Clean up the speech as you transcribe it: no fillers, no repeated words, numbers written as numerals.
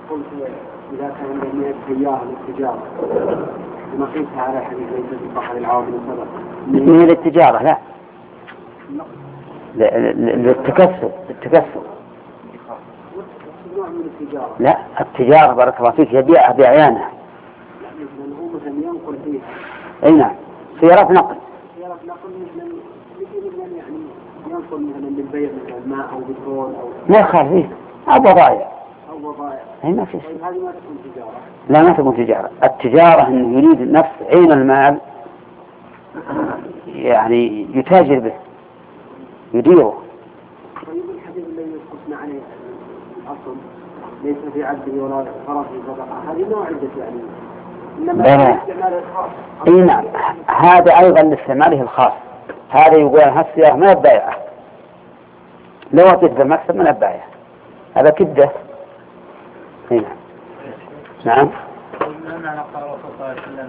قلت إذا كان عندنا سيارة للتجارة ما قيسها على حديث ليس في بحر العرب من للتجارة لا للتكسب نوع من التجارة. لا التجارة بارك الله فيك يبيعها بعيانها. مثلا هو مثلا ينقل فيها. أي نعم سيارات نقل. سيارات نقل مثلا يعني ينقل مثلا للبيع مثلا ماء أو بترول أو. ما يخالف فيه أو بضائع. أي ما في. طيب هذه ما تكون تجارة. لا ما تكون تجارة. التجارة إنه يريد نفس عين المال يعني يتاجر به يديره. طيب الحديث الذي قلنا عليه الأصل ليس في عبده ولا فرسه صدقة هذه ما عدت يعني. إنما الاستعمال الخاص. أي نعم هذا أيضا لاستعماله الخاص. هذا يقول هالسيارة ما يبايعه لو أتيت بالمكسب ما يبايعه هذا كده. نعم.